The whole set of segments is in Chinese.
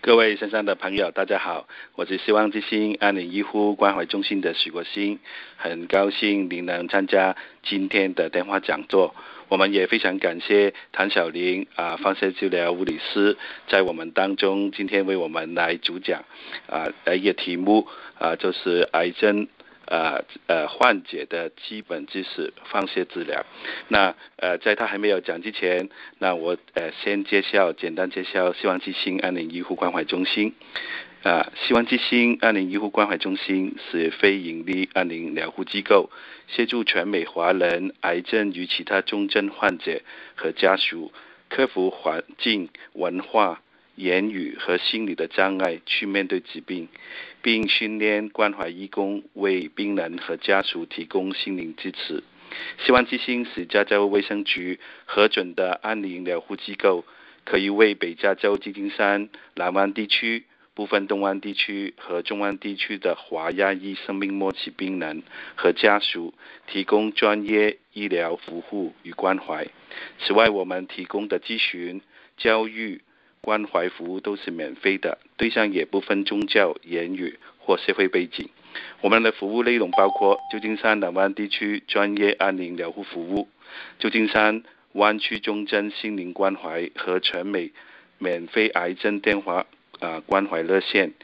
各位线上的朋友，大家好，我是希望之星安宁医护关怀中心的许国兴，很高兴您能参加今天的电话讲座。我们也非常感谢谭小玲放射治疗物理师在我们当中今天为我们来主讲一个题目就是癌症患者的基本知识放射治疗。那在他还没有讲之前，那我先简单介绍希望之星安宁医护关怀中心。希望之星安宁医护关怀中心是非营利安宁疗护机构，协助全美华人癌症与其他重症患者和家属克服环境、文化、言语和心理的障碍去面对疾病，并训练关怀义工为病人和家属提供心灵支持。希望之星是加州卫生局核准的安宁疗护机构，可以为北加州旧金山、南湾地区、部分东湾地区和中湾地区的华亚裔生命末期病人和家属提供专业医疗服务与关怀。此外，我们提供的咨询、教育、关怀服务都是免费的，对象也不分宗教、言语或社会背景。我们的服务内容包括旧金山南湾地区专业安宁疗护服务、旧金山湾区重症心灵关怀和全美免费癌症电话关怀热线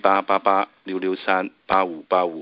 1888-663-8585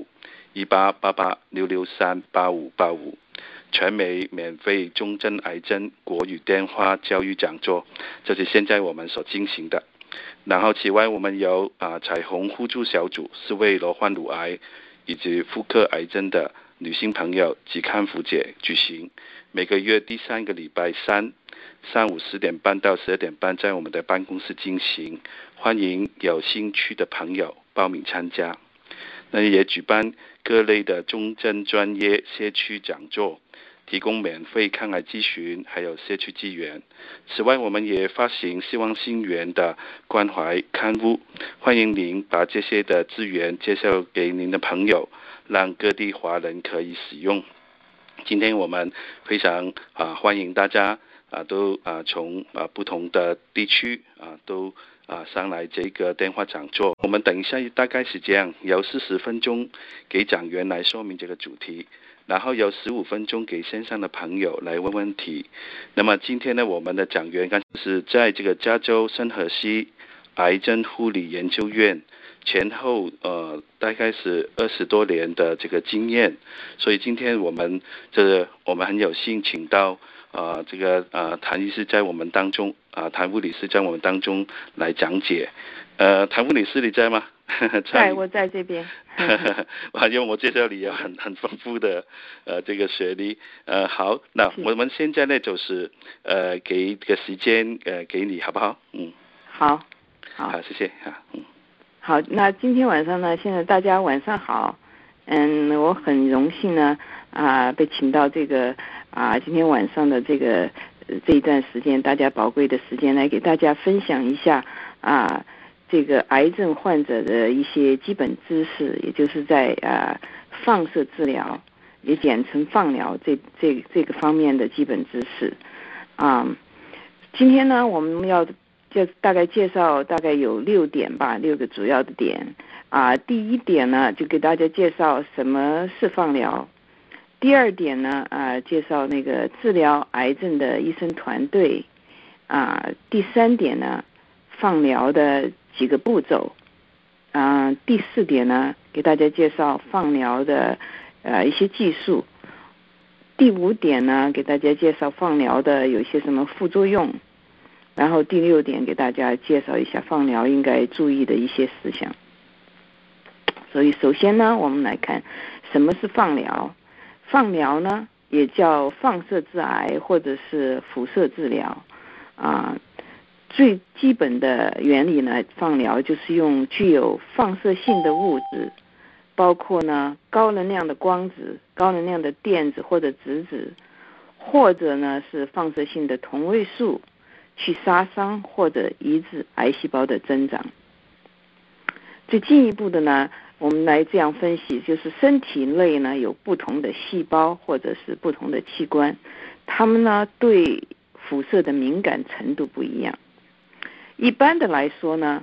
1888-663-8585，全美免费重症癌症国语电话教育讲座，这是现在我们所进行的。然后此外，我们有彩虹互助小组，是为罹患乳癌以及妇科癌症的女性朋友及看护者举行，每个月第3个礼拜三上午10点半到12点半在我们的办公室进行，欢迎有兴趣的朋友报名参加。那也举办各类的重症专业社区讲座，提供免费抗癌咨询还有社区资源。此外，我们也发行希望新源的关怀刊物，欢迎您把这些的资源介绍给您的朋友，让各地华人可以使用。今天我们非常欢迎大家都从不同的地区都上来这个电话讲座。我们等一下大概是这样，有40分钟给讲员来说明这个主题，然后有15分钟给线上的朋友来问问题。那么今天呢，我们的讲员是在这个加州圣荷西癌症护理研究院前后大概是20多年的这个经验，所以今天我们很有幸请到谭医师在我们当中谭护理师在我们当中来讲解。谭护理师你在吗？ 在，我在这边。 因为我介绍你有很丰富的这个学历。好，那我们现在呢就是给一个时间给你好不好？ 好， 谢谢好，那今天晚上呢，现在大家晚上好。我很荣幸呢被请到这个今天晚上的这一段时间，大家宝贵的时间来给大家分享一下这个癌症患者的一些基本知识，也就是在放射治疗，也简称放疗这个方面的基本知识。今天呢，我们要大概介绍大概有6点吧，6个主要的点。第一点呢，就给大家介绍什么是放疗。第二点呢，介绍那个治疗癌症的医生团队。第3点呢，放疗的几个步骤。第4点呢，给大家介绍放疗的一些技术。第5点呢，给大家介绍放疗的有些什么副作用。然后第6点给大家介绍一下放疗应该注意的一些事项。所以首先呢，我们来看什么是放疗。放疗呢也叫放射治癌或者是辐射治疗。最基本的原理呢，放疗就是用具有放射性的物质，包括呢高能量的光子、高能量的电子或者质子，或者呢是放射性的同位素，去杀伤或者抑制癌细胞的增长。最进一步的呢，我们来这样分析，就是身体内呢有不同的细胞或者是不同的器官，它们呢对辐射的敏感程度不一样。一般的来说呢，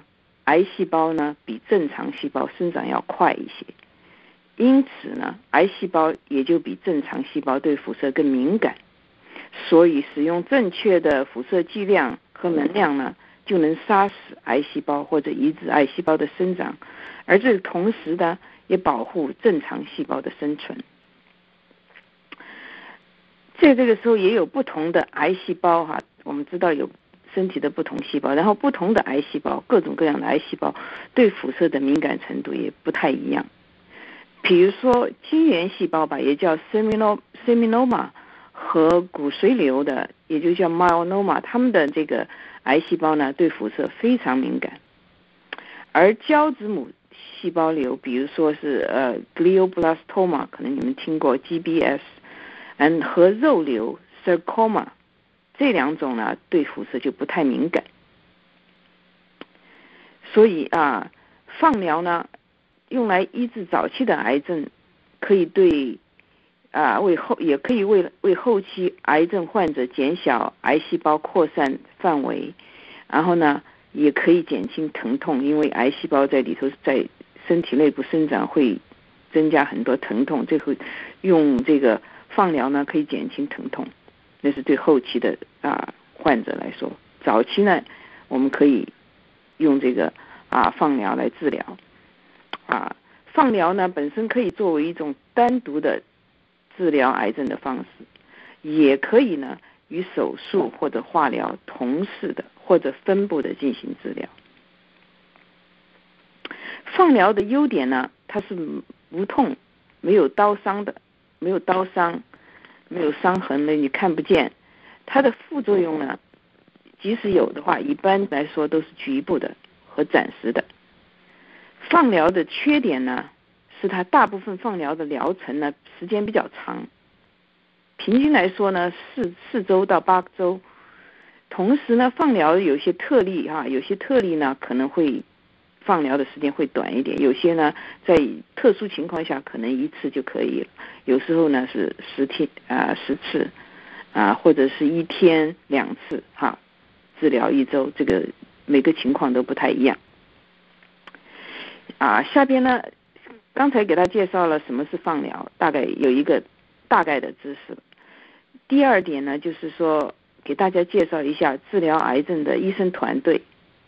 癌细胞呢比正常细胞生长要快一些，因此呢，癌细胞也就比正常细胞对辐射更敏感。所以使用正确的辐射剂量和能量呢，就能杀死癌细胞或者抑制癌细胞的生长，而这同时呢，也保护正常细胞的生存。在这个时候也有不同的癌细胞哈，我们知道有身体的不同细胞，然后不同的癌细胞，各种各样的癌细胞对辐射的敏感程度也不太一样。比如说晶圆细胞吧，也叫 seminoma 和骨髓瘤的，也就叫 myeloma， 它们的这个癌细胞呢对辐射非常敏感。而胶质母细胞瘤，比如说是glioblastoma， 可能你们听过 GBS， 和肉瘤 sarcoma， 这两种呢对辐射就不太敏感。所以放疗呢用来医治早期的癌症，可以对也可以为后期癌症患者减小癌细胞扩散范围，然后呢也可以减轻疼痛，因为癌细胞在里头在身体内部生长会增加很多疼痛，这会用这个放疗呢可以减轻疼痛，那是对后期的患者来说。早期呢我们可以用这个放疗来治疗。放疗呢本身可以作为一种单独的治疗癌症的方式，也可以呢与手术或者化疗同时的或者分步的进行治疗。放疗的优点呢，它是无痛，没有刀伤的，没有刀伤，没有伤痕的，你看不见。它的副作用呢，即使有的话，一般来说都是局部的和暂时的。放疗的缺点呢，是它大部分放疗的疗程呢时间比较长，平均来说呢4周到8周。同时呢，放疗有些特例呢可能会放疗的时间会短一点，有些呢在特殊情况下可能1次就可以了，有时候呢是10次或者是1天2次治疗1周，这个每个情况都不太一样。下边呢，刚才给大家介绍了什么是放疗，大概有一个大概的知识。第二点呢，就是说给大家介绍一下治疗癌症的医生团队。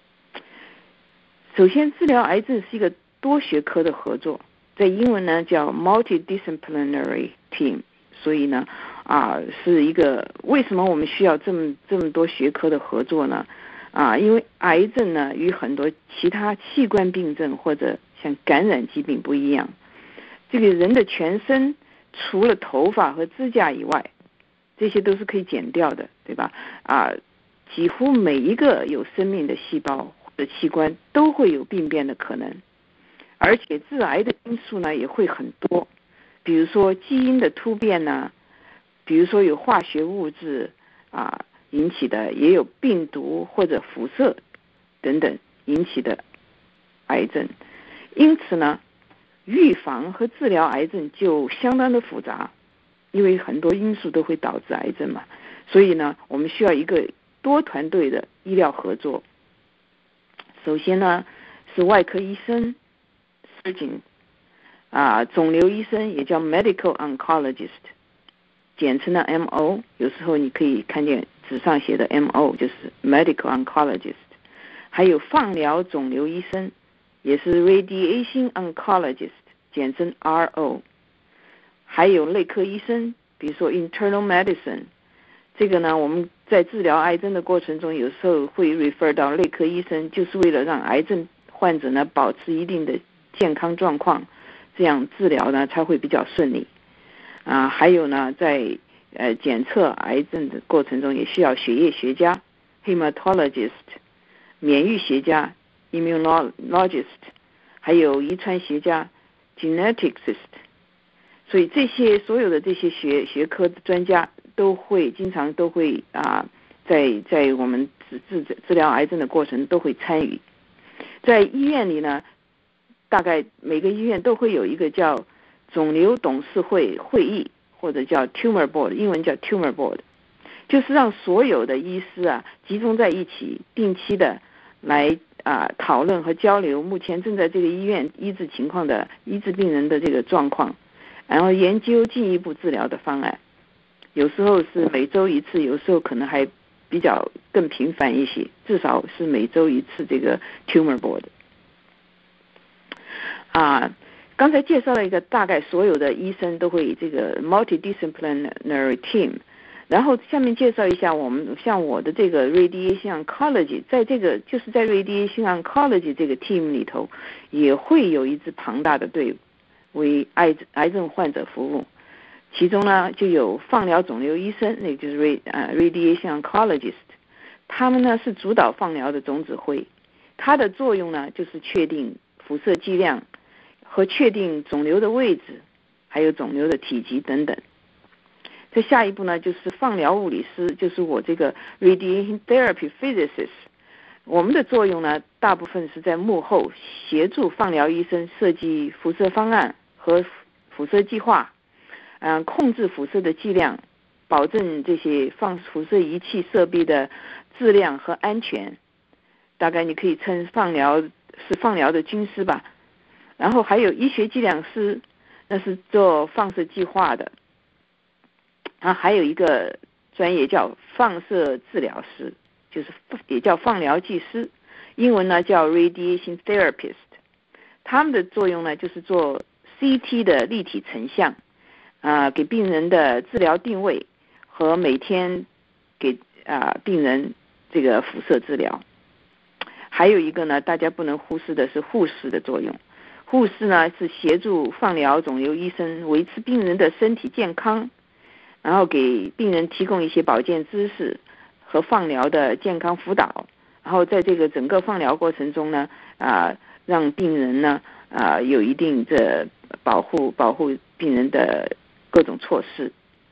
首先，治疗癌症是一个多学科的合作，在英文呢叫 multidisciplinary team， 所以呢是一个为什么我们需要这么多学科的合作呢？因为癌症呢与很多其他器官病症或者像感染疾病不一样，这个人的全身除了头发和指甲以外，这些都是可以剪掉的，对吧？几乎每一个有生命的细胞或者器官都会有病变的可能，而且致癌的因素呢也会很多，比如说基因的突变呢，比如说有化学物质引起的，也有病毒或者辐射等等引起的癌症。因此呢，预防和治疗癌症就相当的复杂，因为很多因素都会导致癌症嘛。所以呢，我们需要一个多团队的医疗合作。首先呢，是外科医生 surgeon， 肿瘤医生也叫 medical oncologist， 简称的 MO， 有时候你可以看见纸上写的 MO， 就是 medical oncologist。 还有放疗肿瘤医生，也是 radiation oncologist， 简称 RO。 还有内科医生，比如说 internal medicine， 这个呢我们在治疗癌症的过程中有时候会 refer 到内科医生，就是为了让癌症患者呢保持一定的健康状况，这样治疗呢才会比较顺利。还有呢，在检测癌症的过程中也需要血液学家 hematologist， 免疫学家 immunologist， 还有遗传学家 geneticist。 所以所有的这些学科的专家经常都会在我们治疗癌症的过程都会参与。在医院里呢，大概每个医院都会有一个叫肿瘤董事会议，或者叫 tumor board， 英文叫 tumor board， 就是让所有的医师集中在一起，定期的来讨论和交流目前正在这个医院医治病人的这个状况，然后研究进一步治疗的方案。有时候是每周一次，有时候可能还比较更频繁一些，至少是每周一次这个 tumor board。刚才介绍了一个大概所有的医生都会这个 multidisciplinary team， 然后下面介绍一下像我的这个 radiation oncology， 在这个就是在 radiation oncology 这个 team 里头也会有一支庞大的队伍为癌症患者服务，其中呢就有放疗肿瘤医生，那个就是 radiation oncologist， 他们呢是主导放疗的总指挥，它的作用呢就是确定辐射剂量和确定肿瘤的位置，还有肿瘤的体积等等。再下一步呢，就是放疗物理师，就是我这个 radiation therapy physicist。我们的作用呢，大部分是在幕后协助放疗医生设计辐射方案和辐射计划，控制辐射的剂量，保证这些放辐射仪器设备的质量和安全。大概你可以称放疗的军师吧。然后还有医学计量师，那是做放射计划的。还有一个专业叫放射治疗师，就是也叫放疗技师，英文呢叫 radiation therapist。他们的作用呢就是做 CT 的立体成像，给病人的治疗定位和每天给病人这个辐射治疗。还有一个呢，大家不能忽视的是护士的作用。护士呢是协助放疗肿瘤医生维持病人的身体健康，然后给病人提供一些保健知识和放疗的健康辅导，然后在这个整个放疗过程中呢，让病人呢有一定的保护病人的各种措施。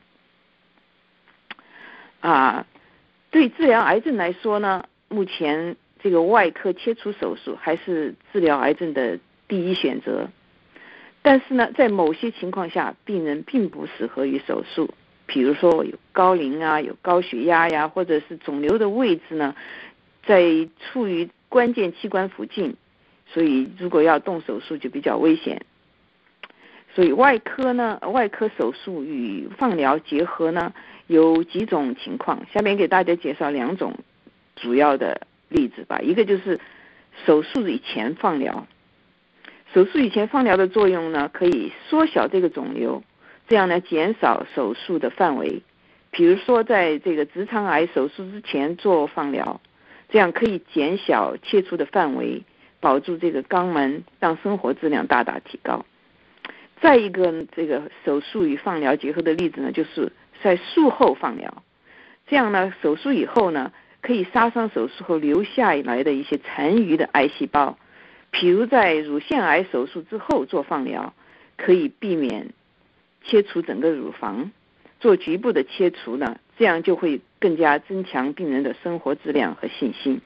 对治疗癌症来说呢，目前这个外科切除手术还是治疗癌症的第一选择，但是呢，在某些情况下，病人并不适合于手术，比如说有高龄有高血压呀，或者是肿瘤的位置呢，在处于关键器官附近，所以如果要动手术就比较危险。所以外科手术与放疗结合呢，有几种情况，下面给大家介绍2种主要的例子吧。一个就是手术以前放疗。手术以前放疗的作用呢，可以缩小这个肿瘤，这样呢减少手术的范围。比如说在这个直肠癌手术之前做放疗，这样可以减小切除的范围，保住这个肛门，让生活质量大大提高。再一个这个手术与放疗结合的例子呢，就是在术后放疗，这样呢手术以后呢，可以杀伤手术后留下来的一些残余的癌细胞。比如在乳腺癌手术之后做放疗，可以避免切除整个乳房，做局部的切除呢，这样就会更加增强病人的生活质量和信心。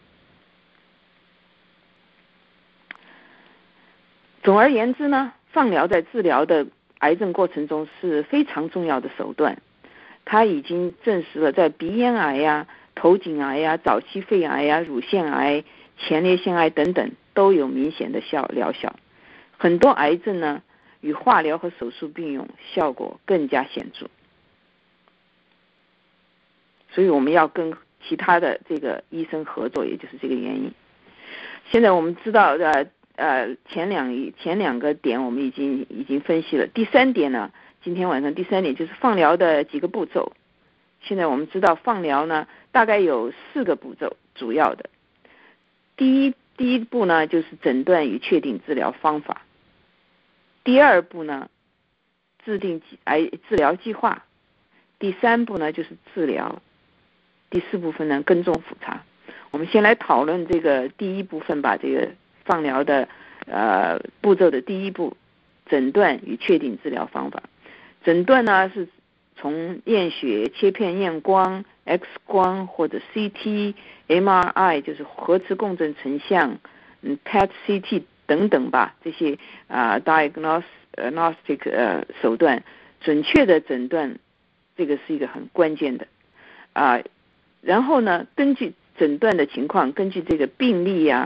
总而言之呢，放疗在治疗的癌症过程中是非常重要的手段，它已经证实了在鼻咽癌头颈癌早期肺癌乳腺癌、前列腺癌等等都有明显的疗效。很多癌症呢与化疗和手术并用，效果更加显著。所以我们要跟其他的这个医生合作，也就是这个原因。现在我们知道前两个点我们已经分析了。第3点呢，今天晚上第3点就是放疗的几个步骤。现在我们知道放疗呢大概有4个步骤，主要的。第一步呢就是诊断与确定治疗方法。第2步呢制定治疗计划。第3步呢就是治疗。第4部分呢跟踪复查。我们先来讨论这个第一部分吧，这个放疗的步骤的第一步，诊断与确定治疗方法。诊断呢是从验血、切片验光、X 光或者 CT、MRI 就是核磁共振成像、PET-CT 等等吧，这些diagnostic 手段，准确的诊断，这个是一个很关键的然后呢，根据诊断的情况，根据这个病例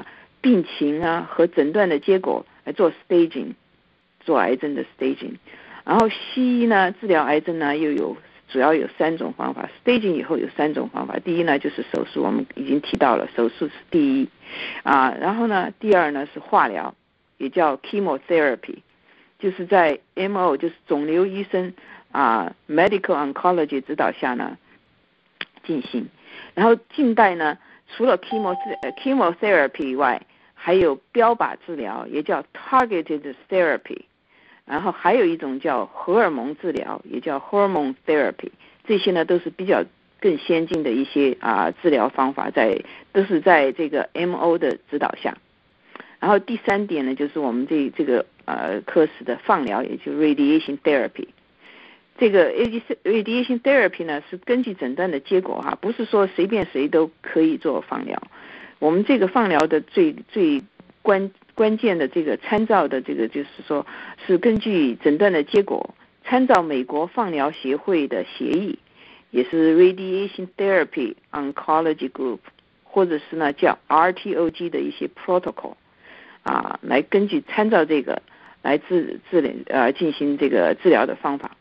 病情啊和诊断的结果来做 staging， 做癌症的 staging。然后西医呢治疗癌症呢主要有3种方法 ，staging 以后有3种方法。第一呢就是手术，我们已经提到了，手术是第一然后呢第二呢是化疗，也叫 chemotherapy， 就是在 MO 就是肿瘤医生medical oncology 指导下呢进行。然后近代呢除了 chemotherapy 以外，还有标靶治疗，也叫 targeted therapy。然后还有一种叫荷尔蒙治疗，也叫 hormone therapy， 这些呢都是比较更先进的一些治疗方法，都是在这个 MO 的指导下。然后第3点呢就是我们这个科室的放疗，也就 radiation therapy。这个 radiation therapy 呢是根据诊断的结果不是说随便谁都可以做放疗。我们这个放疗的最关键的这个参照的这个就是说是根据诊断的结果，参照美国放疗协会的协议，也是 Radiation Therapy Oncology Group， 或者是呢叫 RTOG 的一些 protocol 来根据参照这个来进行这个治疗的方法。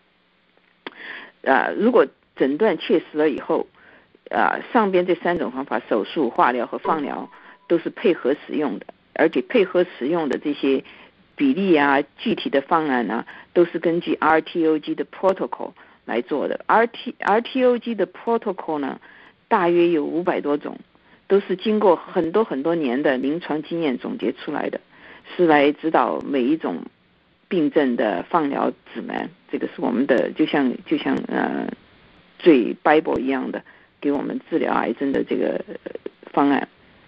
如果诊断确实了以后，上边这3种方法，手术、化疗和放疗都是配合使用的。而且配合使用的这些比例具体的方案都是根据 RTOG 的 protocol 来做的。RTOG 的 protocol 呢，大约有500多种，都是经过很多年的临床经验总结出来的，是来指导每一种病症的放疗指南。这个是我们的就像最 Bible 一样的，给我们治疗癌症的这个方案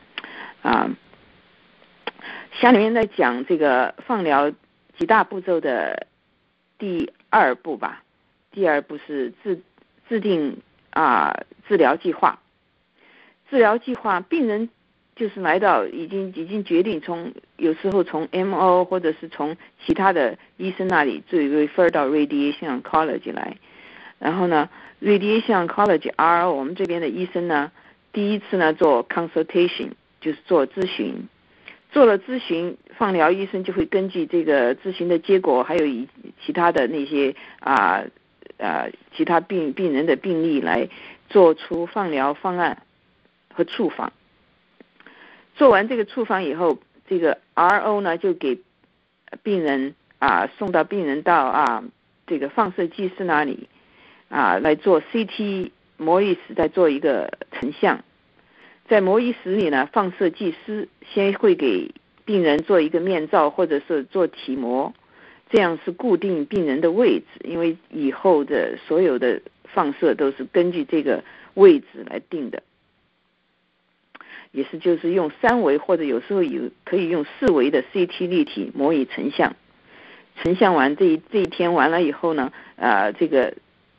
下面在讲这个放疗几大步骤的第2步吧。第2步是制定治疗计划。治疗计划，病人就是来到已经决定有时候从 MO 或者是从其他的医生那里最 refer 到 radiation oncology 来。然后呢 radiation oncology RO 我们这边的医生呢，第一次呢做 consultation， 就是做咨询。做了咨询，放疗医生就会根据这个咨询的结果，还有其他的那些其他病人的病例来做出放疗方案和处方。做完这个处方以后，这个 RO 呢就给病人送到病人到这个放射技师那里来做 CT 模拟室，再做一个成像。在模拟室里呢，放射技师先会给病人做一个面罩或者是做体模，这样是固定病人的位置，因为以后的所有的放射都是根据这个位置来定的，也是就是用3维或者有时候可以用4维的 CT 立体模拟成像。成像完这一天完了以后呢，这个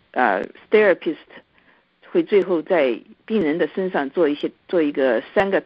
therapist 会最后在病人的身上做一个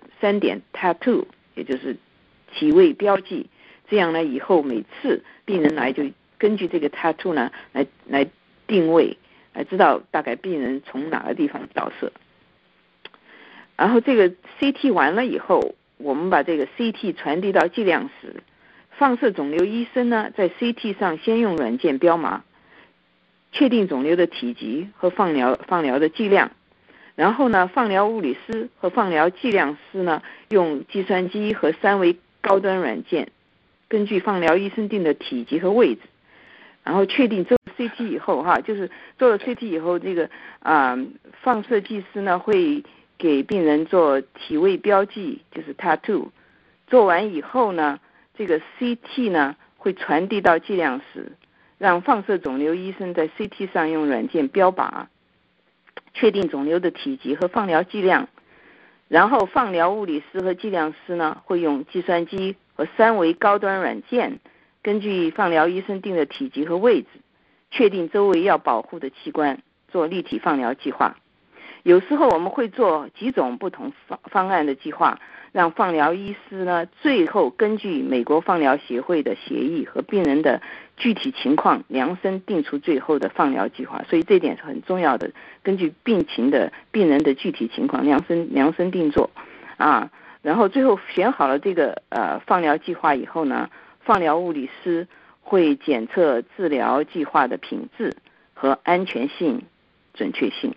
3点 tattoo， 也就是体位标记。这样呢，以后每次病人来就根据这个 tattoo 呢来定位，来知道大概病人从哪个地方照射。然后这个 CT 完了以后，我们把这个 CT 传递到剂量室。放射肿瘤医生呢，在 CT 上先用软件标码，确定肿瘤的体积和放疗的剂量。然后呢，放疗物理师和放疗剂量师呢，用计算机和3维高端软件，根据放疗医生定的体积和位置，然后确定做 CT 以后就是做了 CT 以后，这个放射技师呢会给病人做体位标记，就是 tattoo。做完以后呢，这个 CT 呢会传递到剂量室，让放射肿瘤医生在 CT 上用软件标靶，确定肿瘤的体积和放疗剂量。然后放疗物理师和剂量师呢会用计算机和3维高端软件，根据放疗医生定的体积和位置，确定周围要保护的器官，做立体放疗计划。有时候我们会做几种不同方案的计划，让放疗医师呢最后根据美国放疗协会的协议和病人的具体情况量身定出最后的放疗计划。所以这点是很重要的，根据病人的具体情况量身定做然后最后选好了这个放疗计划以后呢，放疗物理师会检测治疗计划的品质和安全性、准确性。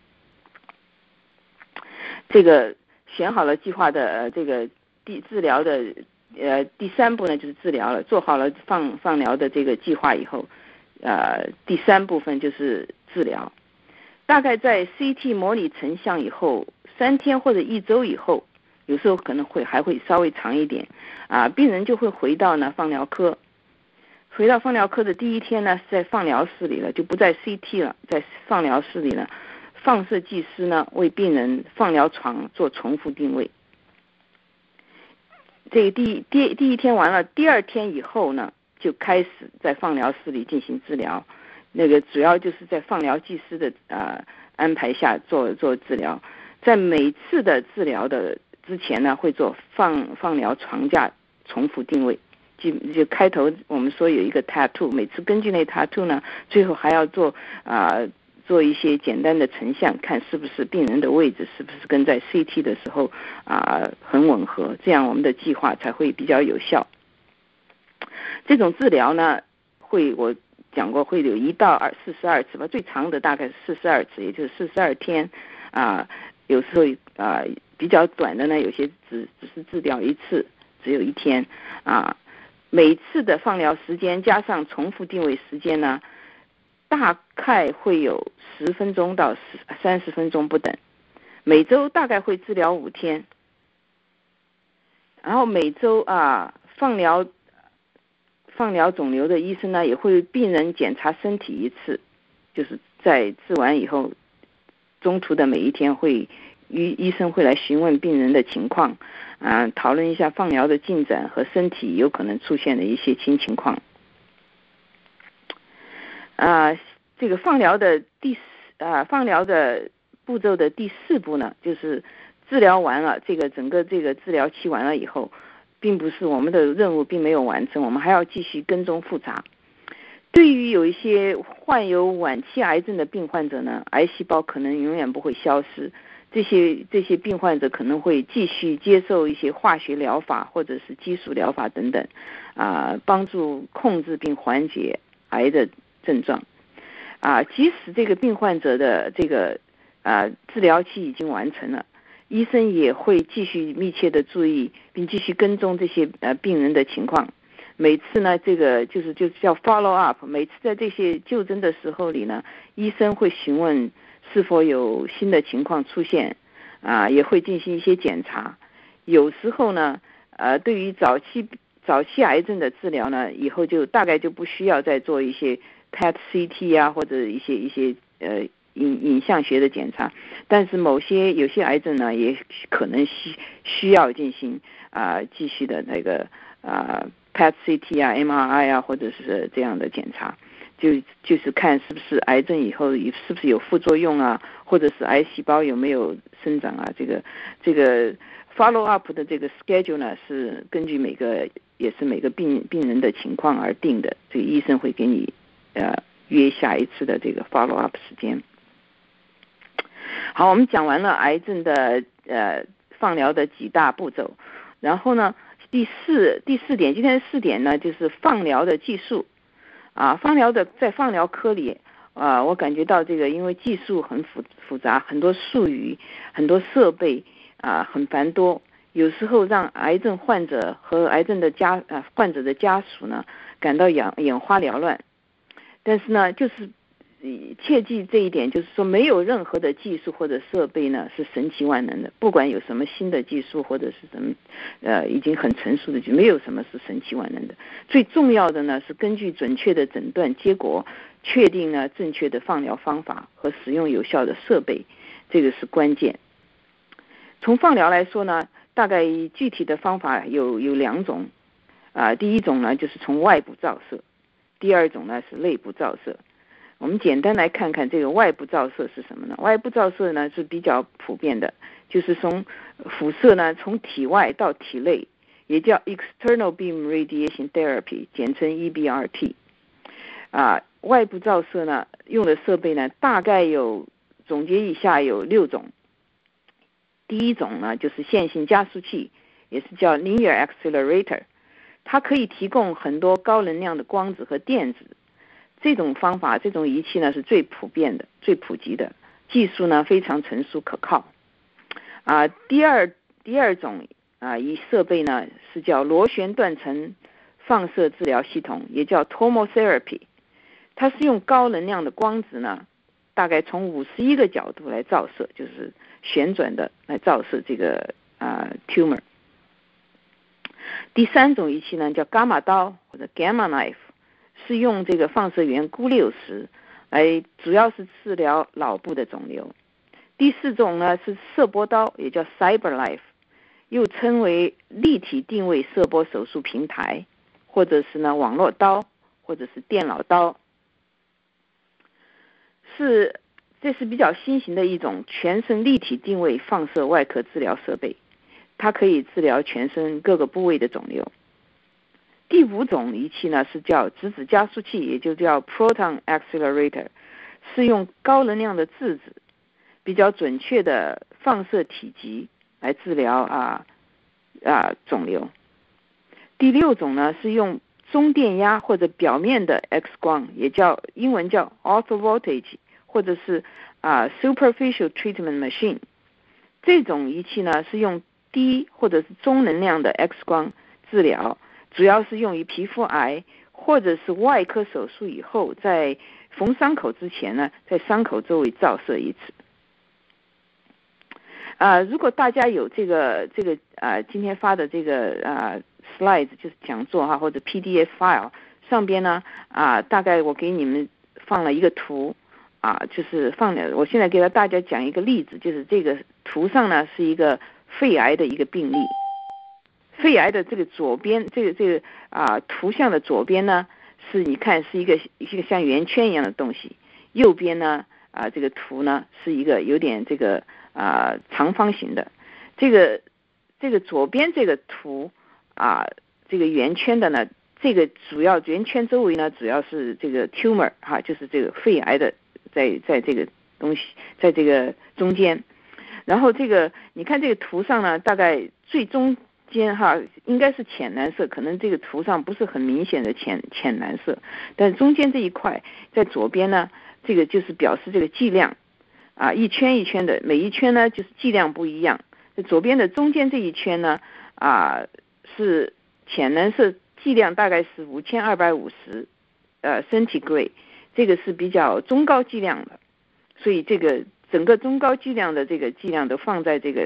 这个选好了计划的这个治疗的第3步呢就是治疗了，做好了放疗的这个计划以后，第3部分就是治疗。大概在 CT 模拟成像以后3天或者1周以后，有时候可能还会稍微长一点病人就会回到呢放疗科。回到放疗科的第1天呢，是在放疗室里了，就不在 CT 了，在放疗室里呢，放射技师呢为病人放疗床做重复定位。这个第1天完了，第2天以后呢，就开始在放疗室里进行治疗。那个主要就是在放疗技师的安排下做治疗。在每次的治疗的之前呢，会做放疗床架重复定位。就开头我们说有一个 tattoo， 每次根据那 tattoo 呢，最后还要做一些简单的成像，看是不是病人的位置是不是跟在 CT 的时候很吻合，这样我们的计划才会比较有效。这种治疗呢，我讲过会有1到42次吧，最长的大概是42次，也就是42天有时候比较短的呢，有些只是治疗1次，只有1天每次的放疗时间加上重复定位时间呢，大概会有10分钟到30分钟不等。每周大概会治疗5天，然后每周放疗肿瘤的医生呢，也会为病人检查身体1次，就是在治完以后，中途的每1天医生会来询问病人的情况，讨论一下放疗的进展和身体有可能出现的一些新情况。这个放疗的步骤的第4步呢，就是治疗完了，整个这个治疗期完了以后，并不是我们的任务并没有完成，我们还要继续跟踪复查。对于有一些患有晚期癌症的病患者呢，癌细胞可能永远不会消失，这些病患者可能会继续接受一些化学疗法或者是激素疗法等等，帮助控制并缓解癌的症状。即使这个病患者的这个治疗期已经完成了，医生也会继续密切的注意并继续跟踪这些病人的情况。每次呢，这个就是叫 follow up， 每次在这些就诊的时候里呢，医生会询问是否有新的情况出现，也会进行一些检查。有时候呢，对于早期癌症的治疗呢，以后大概就不需要再做一些 PET CT 或者一些影像学的检查，但是有些癌症呢，也可能需要进行继续的那个PET CT MRI 或者是这样的检查，就是看是不是癌症以后是不是有副作用或者是癌细胞有没有生长这个 follow up 的这个 schedule 呢，是根据每个病人的情况而定的，这个医生会给你约下一次的这个 follow up 时间。好，我们讲完了癌症的放疗的几大步骤，然后呢，第四点，今天的4点呢，就是放疗的技术在放疗科里我感觉到这个因为技术很复杂，很多术语，很多设备很繁多，有时候让癌症患者和癌症的患者的家属呢感到眼花缭乱。但是呢，就是切记这一点，就是说没有任何的技术或者设备呢是神奇万能的，不管有什么新的技术或者是什么已经很成熟的，就没有什么是神奇万能的。最重要的呢是根据准确的诊断结果，确定呢正确的放疗方法和使用有效的设备，这个是关键。从放疗来说呢，大概具体的方法有2种第一种呢就是从外部照射，第2种呢是内部照射。我们简单来看看这个外部照射是什么呢？外部照射呢是比较普遍的，就是从辐射呢从体外到体内，也叫 external beam radiation therapy， 简称 EBRT。外部照射呢用的设备呢大概总结以下有6种。第一种呢就是线性加速器， 也是叫 linear accelerator， 它可以提供很多高能量的光子和电子。这种方法，这种仪器呢是最普遍的、最普及的，技术呢非常成熟可靠。第二种设备呢是叫螺旋断层放射治疗系统，也叫 tomotherapy。它是用高能量的光子呢，大概从51个角度来照射，就是旋转的来照射这个tumor。第三种仪器呢叫伽马刀或者 gamma knife， 是用这个放射源钴六十来，主要是治疗脑部的肿瘤。第四种呢是射波刀，也叫 cyber knife， 又称为立体定位射波手术平台，或者是呢网络刀，或者是电脑刀。这是比较新型的一种全身立体定位放射外科治疗设备，它可以治疗全身各个部位的肿瘤。第五种仪器呢是叫质子加速器，也就叫 proton accelerator， 是用高能量的质子比较准确的放射体积来治疗肿瘤。第六种呢是用中电压或者表面的 X 光，也叫英文叫 orthovoltage， 或者是superficial treatment machine。这种仪器呢是用低或者是中能量的 X 光治疗，主要是用于皮肤癌或者是外科手术以后，在缝伤口之前呢，在伤口周围照射一次。如果大家有这个今天发的这个slides， 就是讲座或者 PDF file 上边呢大概我给你们放了一个图就是我现在给大家讲一个例子，就是这个图上呢是一个肺癌的一个病例。肺癌的这个左边这个图像的左边呢是你看是一个像圆圈一样的东西，右边呢这个图呢是一个有点这个长方形的。这个左边这个图这个圆圈的呢，这个主要圆圈周围呢主要是这个 tumor 就是这个肺癌的在这个东西在这个中间。然后这个你看这个图上呢，大概最中间应该是浅蓝色，可能这个图上不是很明显的浅蓝色，但中间这一块在左边呢，这个就是表示这个剂量一圈一圈的，每一圈呢就是剂量不一样。左边的中间这一圈呢是浅蓝色，剂量大概是5250centigrade， 这个是比较中高剂量的，所以这个整个中高剂量的这个剂量都放在这个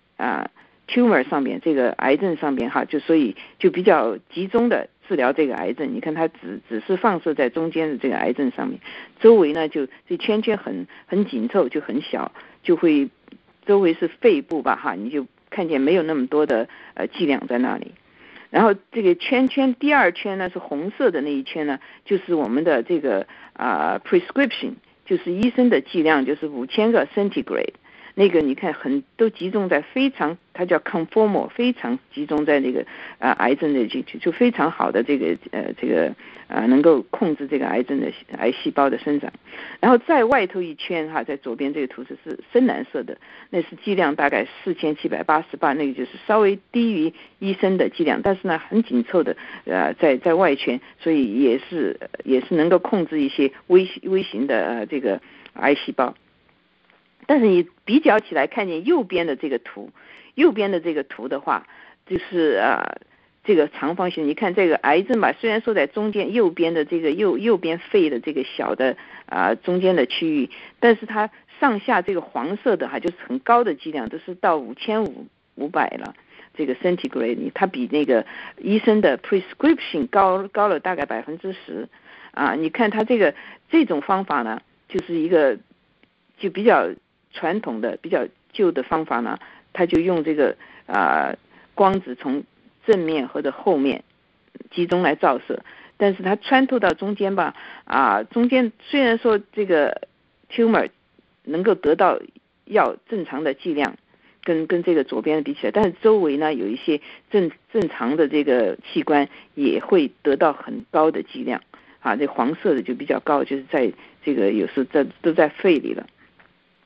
tumor 上面，这个癌症上面所以就比较集中的治疗这个癌症。你看它只是放射在中间的这个癌症上面，周围呢就这圈圈很紧凑，就很小，就会周围是肺部你就看见没有那么多的剂量在那里。然后这个圈圈第二圈呢是红色的那一圈呢，就是我们的这个prescription， 就是医生的剂量，就是5000个 centigrade。那个你看都集中在它叫 conformal， 非常集中在那个癌症的就非常好的这个能够控制这个癌症的癌细胞的生长。然后在外头一圈在左边这个图是深蓝色的，那是剂量大概4788，那个就是稍微低于医生的剂量，但是呢很紧凑的在外圈，所以也是能够控制一些微型的这个癌细胞。但是你比较起来看见右边的这个图的话，就是这个长方形，你看这个癌症虽然说在中间右边的这个右边肺的这个小的中间的区域，但是它上下这个黄色的就是很高的剂量，都是到5500了，这个 centigrade， 它比那个医生的 prescription 高了大概10%你看它这种方法呢，就是一个就比较传统的比较旧的方法呢，它就用这个光子从正面或者后面集中来照射，但是它穿透到中间中间虽然说这个 tumor 能够得到要正常的剂量，跟这个左边比起来，但是周围呢有一些正常的这个器官也会得到很高的剂量这黄色的就比较高，就是在这个有时候都在肺里了。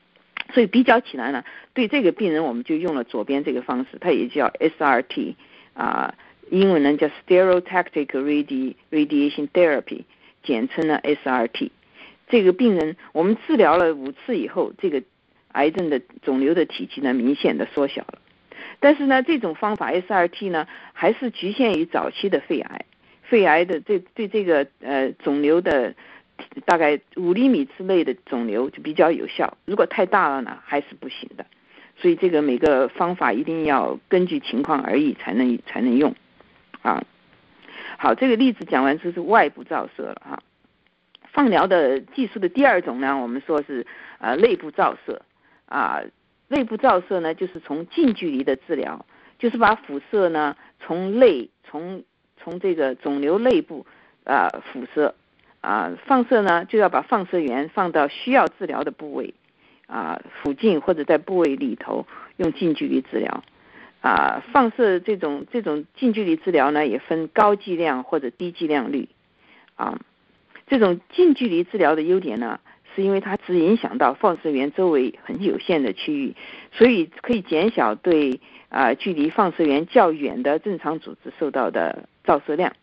所以比较起来呢，对这个病人我们就用了左边这个方式，它也叫 SRT 英文呢叫 Stereotactic Radiation Therapy， 简称呢 SRT。这个病人我们治疗了5次以后，这个癌症的肿瘤的体积呢明显的缩小了。但是呢，这种方法 SRT 呢还是局限于早期的肺癌，肺癌的对这个肿瘤的大概5厘米之内的肿瘤就比较有效，如果太大了呢还是不行的。所以这个每个方法一定要根据情况而异才能用啊。好，这个例子讲完之后是外部照射了哈。放疗的技术的第二种呢，我们说是内部照射内部照射呢就是从近距离的治疗，就是把辐射呢从这个肿瘤内部辐射放射呢就要把放射源放到需要治疗的部位附近或者在部位里头，用近距离治疗放射这种近距离治疗呢也分高剂量或者低剂量率这种近距离治疗的优点呢，是因为它只影响到放射源周围很有限的区域，所以可以减小对距离放射源较远的正常组织受到的照射量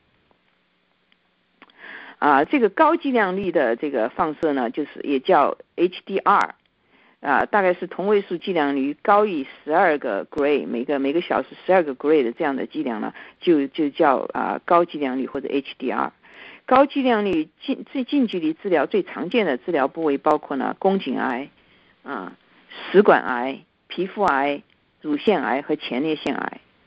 这个高剂量率的这个放射呢，就是也叫 HDR大概是同位素剂量率高于12个 gray， 每个小时12个 gray 的这样的剂量呢，就叫高剂量率或者 HDR。高剂量率最近距离治疗最常见的治疗部位包括呢宫颈癌食管癌、皮肤癌、乳腺癌和前列腺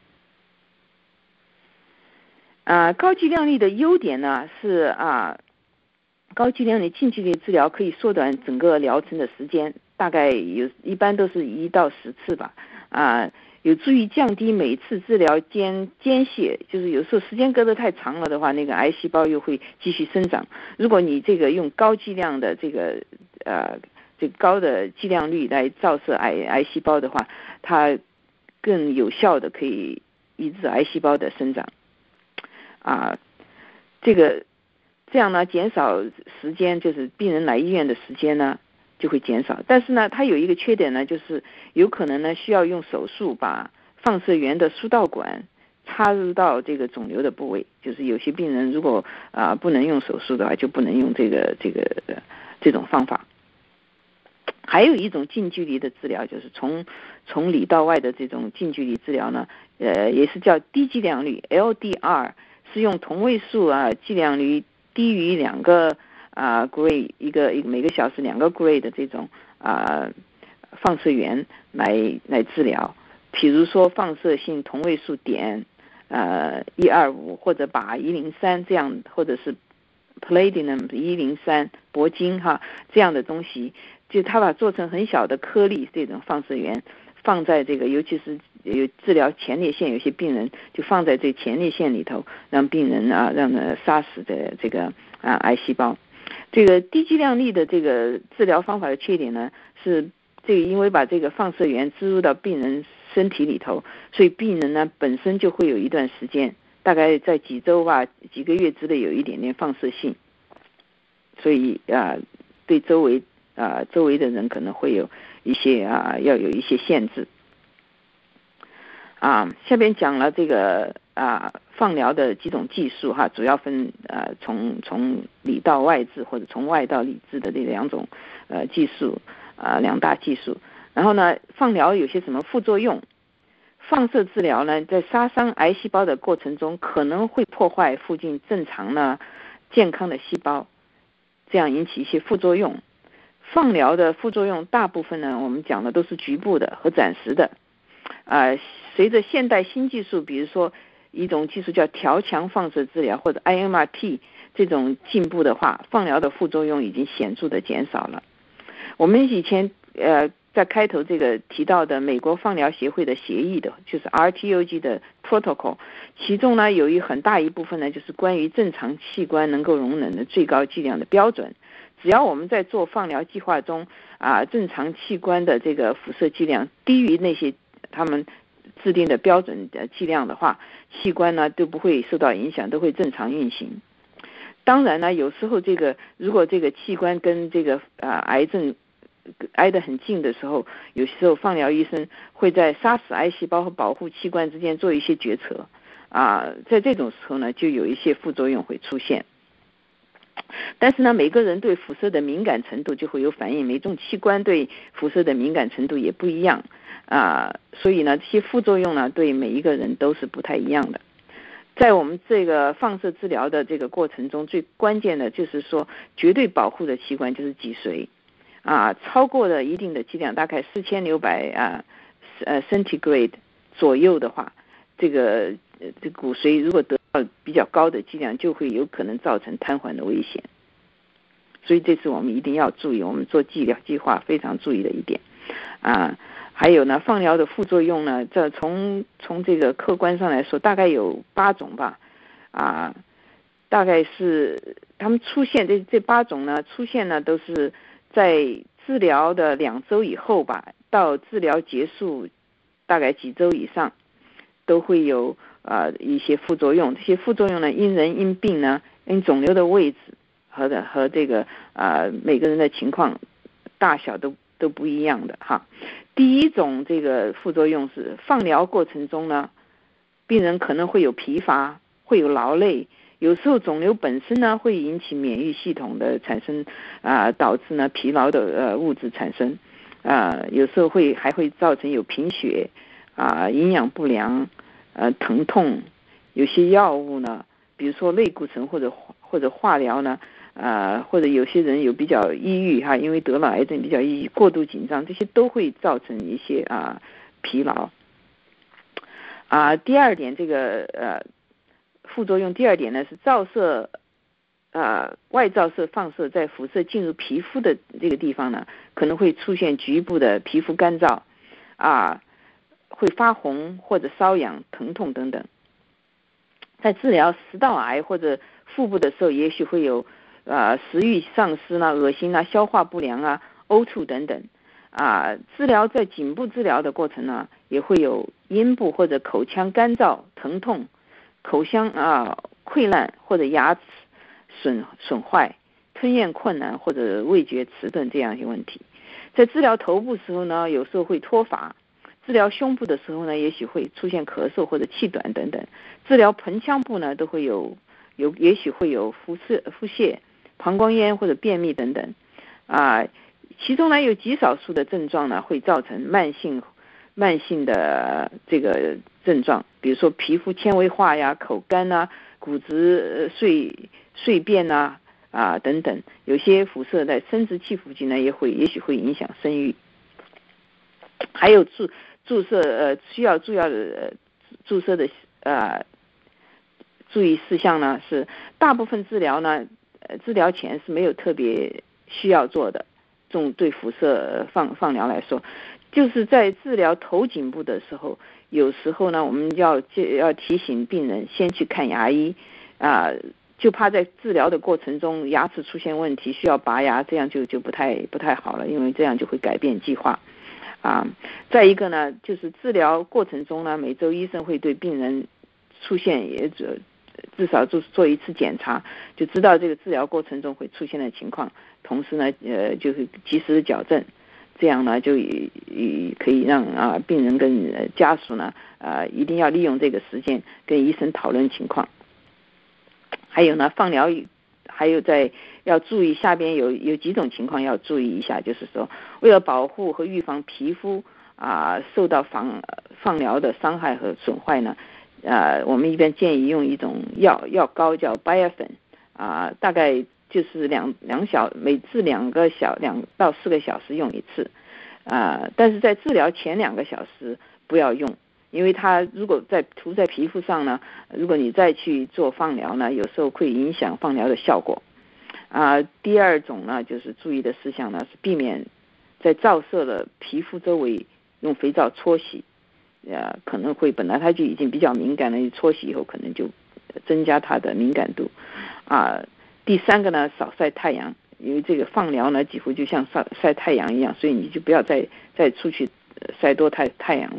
癌高剂量率的优点呢是高剂量率近距离治疗可以缩短整个疗程的时间，大概一般都是1到10次吧有助于降低每次治疗间歇，就是有时候时间隔得太长了的话，那个癌细胞又会继续生长。如果你这个用高剂量的这个高的剂量率来照射癌细胞的话，它更有效的可以抑制癌细胞的生长这样呢减少时间，就是病人来医院的时间呢就会减少，但是呢它有一个缺点呢，就是有可能呢需要用手术把放射源的输道管插入到这个肿瘤的部位，就是有些病人如果不能用手术的话，就不能用这种方法。还有一种近距离的治疗，就是从里到外的这种近距离治疗呢也是叫低剂量率 LDR， 是用同位素剂量率低于2个gray 一个每个小时2个 gray 的这种放射源来治疗，比如说放射性同位素碘125或者钯103这样，或者是 palladium 103铂金这样的东西，就它把做成很小的颗粒这种放射源放在这个，尤其是有治疗前列腺，有些病人就放在这前列腺里头，让病人让杀死的这个癌细胞。这个低剂量率的这个治疗方法的缺点呢，是这个因为把这个放射源植入到病人身体里头，所以病人呢本身就会有一段时间，大概在几周几个月之内有一点点放射性，所以对周围的人可能会有一些要有一些限制下边讲了这个放疗的几种技术主要分从里到外治或者从外到里治的这2种技术2大技术。然后呢，放疗有些什么副作用？放射治疗呢，在杀伤癌细胞的过程中，可能会破坏附近正常呢健康的细胞，这样引起一些副作用。放疗的副作用大部分呢，我们讲的都是局部的和暂时的随着现代新技术，比如说一种技术叫调强放射治疗或者 IMRT 这种进步的话，放疗的副作用已经显著的减少了。我们以前在开头这个提到的美国放疗协会的协议的，就是 RTOG 的 protocol， 其中呢有很大一部分呢就是关于正常器官能够容忍的最高剂量的标准。只要我们在做放疗计划中正常器官的这个辐射剂量低于那些他们制定的标准的剂量的话，器官呢都不会受到影响，都会正常运行。当然呢，有时候如果这个器官跟这个癌症挨得很近的时候，有时候放疗医生会在杀死癌细胞和保护器官之间做一些决策在这种时候呢，就有一些副作用会出现。但是呢，每个人对辐射的敏感程度就会有反应，每种器官对辐射的敏感程度也不一样所以呢，这些副作用呢，对每一个人都是不太一样的。在我们这个放射治疗的这个过程中，最关键的就是说，绝对保护的器官就是脊髓超过了一定的剂量，大概4600centigrade 左右的话，这骨髓如果得到比较高的剂量，就会有可能造成瘫痪的危险。所以这是我们一定要注意，我们做治疗计划非常注意的一点还有呢，放疗的副作用呢，这从这个客观上来说，大概有8种吧大概是他们出现这8种呢，出现呢都是在治疗的2周以后吧，到治疗结束大概几周以上，都会有一些副作用。这些副作用呢，因人因病呢，因肿瘤的位置和这个每个人的情况大小都不一样的第一种这个副作用是放疗过程中呢，病人可能会有疲乏，会有劳累，有时候肿瘤本身呢会引起免疫系统的产生导致呢疲劳的物质产生有时候还会造成有贫血营养不良疼痛，有些药物呢，比如说类固醇或者化疗呢或者有些人有比较抑郁因为得了癌症比较抑郁，过度紧张，这些都会造成一些疲劳第二点，这个副作用第二点呢是照射外照射放射在辐射进入皮肤的这个地方呢，可能会出现局部的皮肤干燥会发红或者瘙痒疼痛等等。在治疗食道癌或者腹部的时候，也许会有食欲丧失恶心消化不良呕吐等等治疗在颈部治疗的过程呢，也会有阴部或者口腔干燥疼痛，口腔溃烂或者牙齿损坏，吞咽困难或者味觉迟钝这样一些问题。在治疗头部时候呢，有时候会脱发，治疗胸部的时候呢，也许会出现咳嗽或者气短等等。治疗盆腔部呢，都会也许会有腹泻、膀胱炎或者便秘等等其中呢有极少数的症状呢会造成慢性的这个症状，比如说皮肤纤维化口干骨质碎变等等。有些辐射在生殖器附近呢也许会影响生育。还有注射需要注射的注意事项呢是，大部分治疗呢治疗前是没有特别需要做的。对辐射放疗来说，就是在治疗头颈部的时候，有时候呢我们要提醒病人先去看牙医就怕在治疗的过程中牙齿出现问题需要拔牙，这样就不太好了，因为这样就会改变计划再一个呢，就是治疗过程中呢，每周医生会对病人出现至少做一次检查，就知道这个治疗过程中会出现的情况，同时呢就是及时的矫正，这样呢就可以让病人跟家属呢一定要利用这个时间跟医生讨论情况。还有呢，放疗还有要注意下边有几种情况要注意一下，就是说为了保护和预防皮肤受到放疗的伤害和损坏呢我们一般建议用一种药膏叫 Biafin 大概就是每治2到4个小时用一次但是在治疗前2个小时不要用，因为它如果涂在皮肤上呢，如果你再去做放疗呢，有时候会影响放疗的效果第二种呢就是注意的事项呢是避免在照射的皮肤周围用肥皂搓洗可能会本来它就已经比较敏感了，搓洗以后可能就增加它的敏感度第三个呢，少晒太阳，因为这个放疗呢几乎就像晒太阳一样，所以你就不要再出去晒多太阳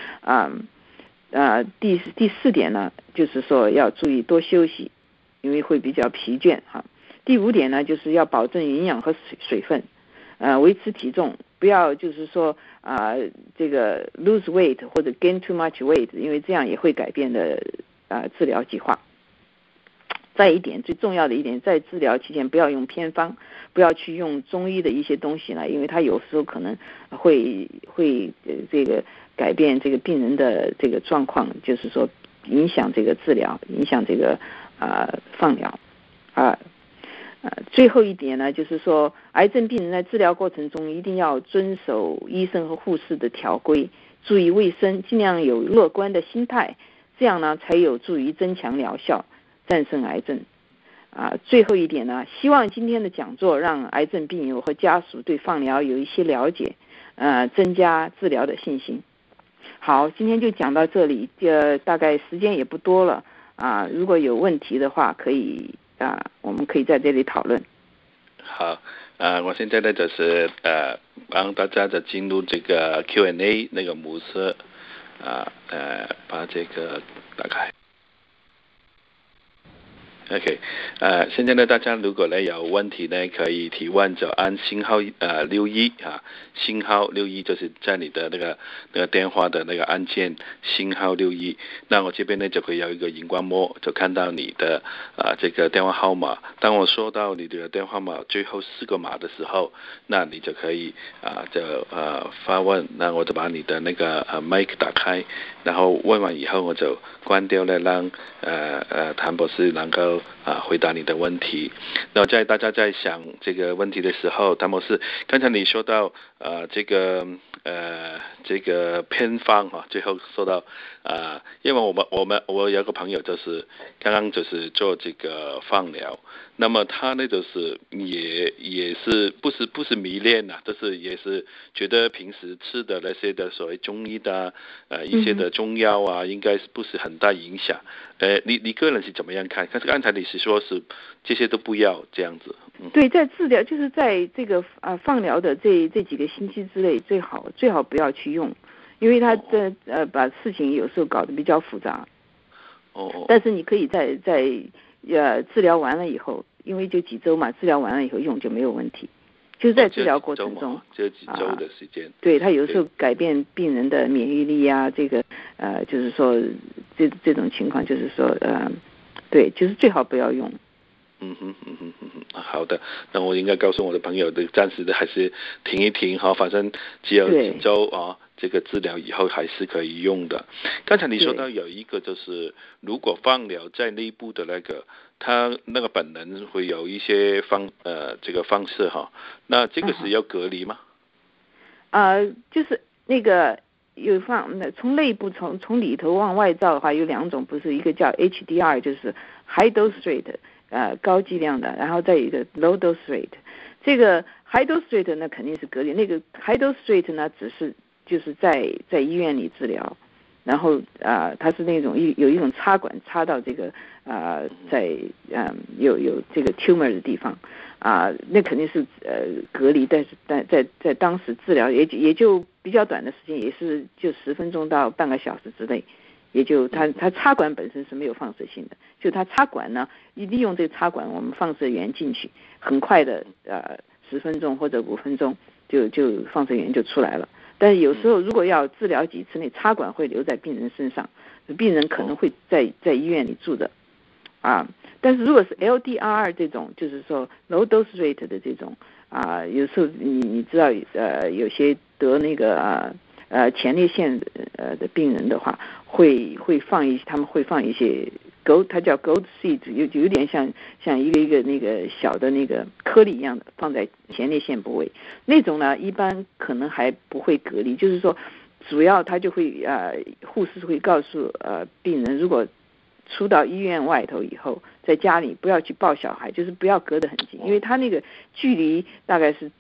了第4点呢，就是说要注意多休息，因为会比较疲倦第5点呢，就是要保证营养和水分维持体重，不要就是说这个 lose weight 或者 gain too much weight， 因为这样也会改变的治疗计划。再一点，最重要的一点，在治疗期间不要用偏方，不要去用中医的一些东西了，因为它有时候可能会这个改变这个病人的这个状况，就是说影响这个治疗，影响这个放疗最后一点呢，就是说癌症病人在治疗过程中一定要遵守医生和护士的条规，注意卫生，尽量有乐观的心态，这样呢才有助于增强疗效，战胜癌症最后一点呢，希望今天的讲座让癌症病友和家属对放疗有一些了解，增加治疗的信心。好，今天就讲到这里，大概时间也不多了如果有问题的话，可以我们可以在这里讨论。 好，我现在呢就是帮大家的进入这个 Q&A 那个模式把这个打开。OK， 现在呢，大家如果呢有问题呢，可以提问就按星号61星号61就是在你的那个电话的那个按键星号61，那我这边呢就会有一个荧光幕，就看到你的这个电话号码。当我说到你的电话号码最后4个码的时候，那你就可以发问，那我就把你的那个麦克打开，然后问完以后我就关掉了，让谭博士能够回答你的问题。那在大家在想这个问题的时候，谭博士，刚才你说到这个偏方最后说到因为我有个朋友就是刚刚就是做这个放疗，那么他呢就是也是不是迷恋就是也是觉得平时吃的那些的所谓中医的一些的中药应该是不是很大影响。你个人是怎么样看？可是刚才你是说是这些都不要这样子。 对，在治疗就是在这个放疗的这几个星期之内，最好不要去用，因为它把事情有时候搞得比较复杂。但是你可以在治疗完了以后，因为就几周嘛，治疗完了以后用就没有问题。就是在治疗过程中， 只有几周的时间。 对，它有时候改变病人的免疫力这个就是说这种情况，就是说对，就是最好不要用。 好的，那我应该告诉我的朋友的，暂时的还是停一停反正只有几周这个治疗以后还是可以用的。刚才你说到有一个就是如果放疗在内部的那个他那个本能会有一些这个方式那这个是要隔离吗？ 就是那个有从内部从里头往外照的话有2种，不是一个叫 HDR 就是 high dose rate高剂量的，然后再一个 low dose rate。这个 high dose rate 呢肯定是隔离，那个 high dose rate 呢只是就是在医院里治疗，然后它是那种有一种插管插到这个在有这个 tumor 的地方那肯定是隔离，但是在当时治疗也就比较短的时间，也是就10分钟到半个小时之内。也就它插管本身是没有放射性的，就它插管呢，利用这个插管，我们放射源进去，很快的10分钟或者5分钟就放射源就出来了。但是有时候如果要治疗几次内，插管会留在病人身上，病人可能会在医院里住的但是如果是 LDR 这种，就是说 low dose rate 的这种有时候你知道有些得那个前列腺的病人的话，会放他们会放一些它叫 gold seed， 有点像一个那个小的那个颗粒一样的，放在前列腺部位。那种呢，一般可能还不会隔离，就是说，主要他就会护士会告诉病人，如果出到医院外头以后，在家里不要去抱小孩，就是不要隔得很近，因为他那个距离大概是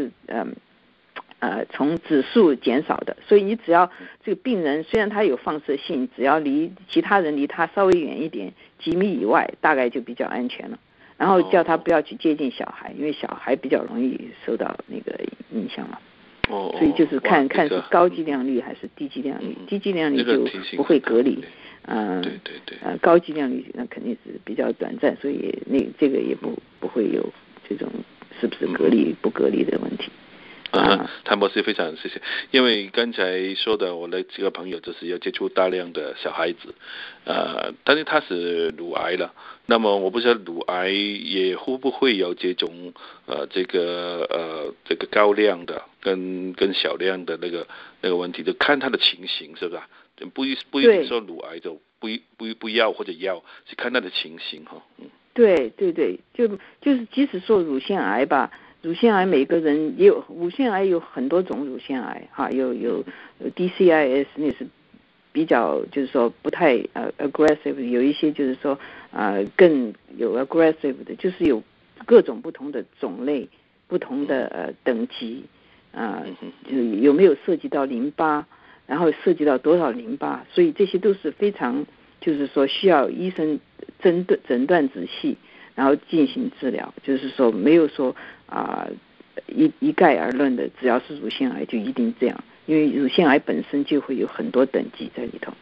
从指数减少的，所以你只要这个病人虽然他有放射性，只要离其他人离他稍微远一点几米以外，大概就比较安全了。然后叫他不要去接近小孩，因为小孩比较容易受到那个影响了。所以就是看是高剂量率还是低剂量率，低剂量率就不会隔离。高剂量率那肯定是比较短暂，所以这个也不会有这种是不是隔离不隔离的问题。 谭博士非常谢谢，因为刚才说的我的这个朋友就是要接触大量的小孩子，但是他是乳癌了，那么我不知道乳癌也会不会有这种这个高量的跟小量的那个问题，就看他的情形是不是？不一定说乳癌就不要或者要，是看他的情形哈。 对，就是即使说乳腺癌吧。乳腺癌每个人也有，乳腺癌有很多种乳腺癌哈，有 DCIS 那是比较就是说不太aggressive， 有一些就是说更有 aggressive 的，就是有各种不同的种类、不同的等级有没有涉及到淋巴，然后涉及到多少淋巴，所以这些都是非常就是说需要医生诊断仔细，然后进行治疗，就是说没有说一概而论的，只要是乳腺癌就一定这样，因为乳腺癌本身就会有很多等级在里头。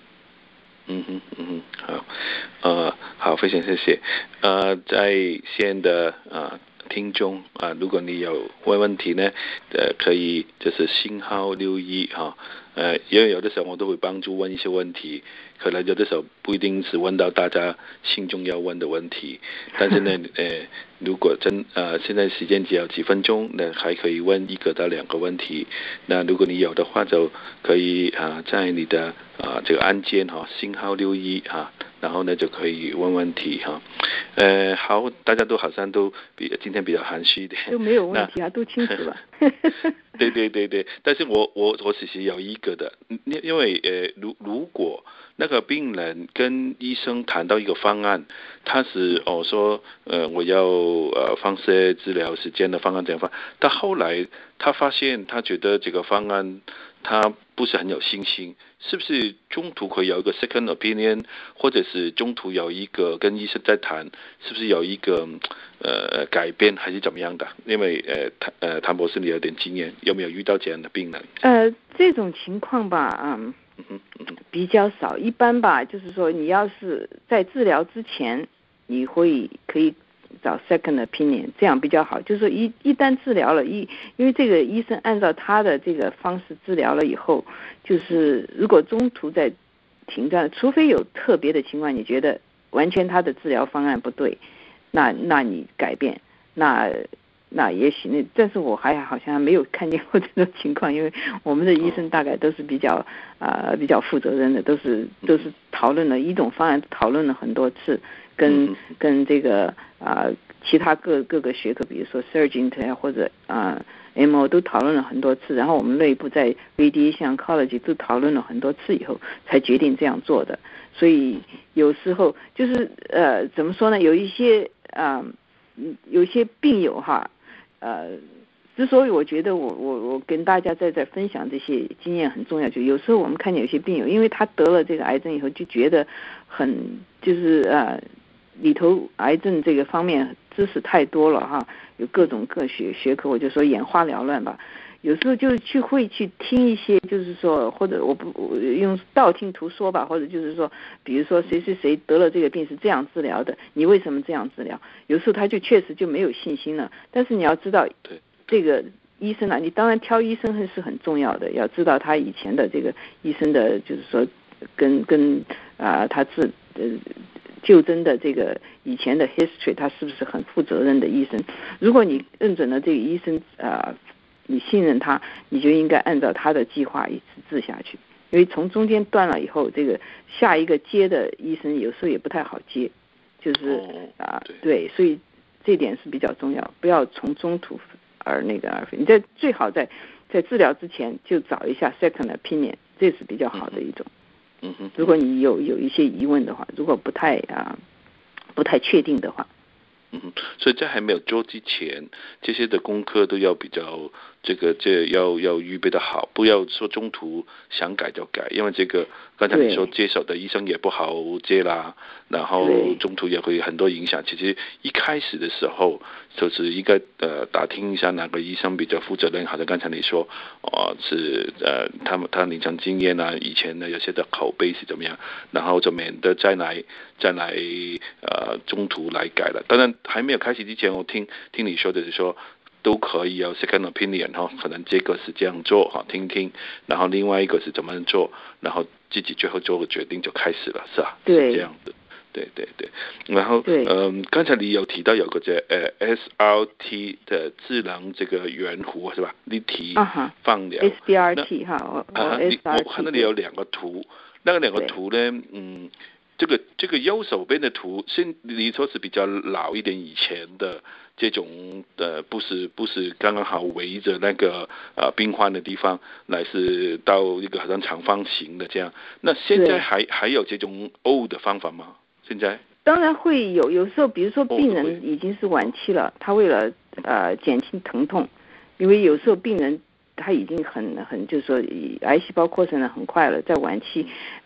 好，非常谢谢。在线的听众如果你有问题呢，可以就是星号61哈，因为有的时候我都会帮助问一些问题，可能有的时候不一定是问到大家心中要问的问题，但是呢，如果现在时间只有几分钟，那还可以问1个到2个问题。那如果你有的话，就可以在你的这个按键星号61然后呢就可以问问题哈。好，大家都好像都今天比较含蓄一点， 都没有问题都清楚了。 对，但是我其实有一个的，因为如果那个病人跟医生谈到一个方案，他是说我要放射治疗时间的方案怎样放，但后来他发现他觉得这个方案他不是很有信心，是不是中途可以有一个 second opinion， 或者是中途有一个跟医生在谈，是不是有一个改变还是怎么样的？因为谭博士你有点经验，有没有遇到这样的病人？ 这种情况吧，比较少。一般吧，就是说你要是在治疗之前，你可以找 second opinion， 这样比较好。就是说一旦治疗了，因为这个医生按照他的这个方式治疗了以后，就是如果中途在停断，除非有特别的情况，你觉得完全他的治疗方案不对，那你改变，那也许但是我好像没有看见过这种情况，因为我们的医生大概都是比较负责任的，都是讨论了一种方案，讨论了很多次，跟这个其他各个学科，比如说 surgeon 或者MO 都讨论了很多次，然后我们内部在 radiation oncology 都讨论了很多次以后才决定这样做的。所以有时候就是怎么说呢，有一些病友之所以我觉得我跟大家在分享这些经验很重要，就有时候我们看见有些病友，因为他得了这个癌症以后，就觉得就是里头癌症这个方面知识太多了有各种学科，我就说眼花缭乱吧。有时候就会去听一些，就是说，或者我用道听途说吧，或者就是说，比如说谁得了这个病是这样治疗的，你为什么这样治疗？有时候他就确实就没有信心了。但是你要知道，这个医生你当然挑医生是很重要的，要知道他以前的这个医生的，就是说跟他就诊的这个以前的 history， 他是不是很负责任的医生？如果你认准了这个医生你信任他，你就应该按照他的计划一直治下去。因为从中间断了以后，这个下一个接的医生有时候也不太好接，就是对，所以这点是比较重要，不要从中途而废。你最好在治疗之前就找一下 second opinion， 这是比较好的一种。如果你有一些疑问的话，如果不太确定的话。 所以在还没有做之前，这些的功课都要比较要预备的好，不要说中途想改就改，因为这个刚才你说接手的医生也不好接啦，然后中途也会很多影响。其实一开始的时候就是应该打听一下哪个医生比较负责任，好像刚才你说是他临床经验以前呢有些的口碑是怎么样，然后就免得再来中途来改了。当然还没有开始之前，我听你说的是说都可以有 second opinion 哈，可能这个是这样做哈，听听，然后另外一个是怎么做，然后自己最后做个决定就开始了，是吧？ 对， 是这样子。对对对，然后对， 刚才你有提到有个SRT 的智能这个圆弧是吧？立体放疗 SBRT 哈， 我看到你有2个图，那个2个图呢，这个右手边的图，你说是比较老一点以前的这种不是刚刚好围着那个病患的地方来，是到一个好像长方形的这样。那现在还有这种 O 的方法吗？现在当然会有时候，比如说病人已经是晚期了，他为了减轻疼痛，因为有时候病人他已经很就是说癌细胞扩散的很快了，在晚期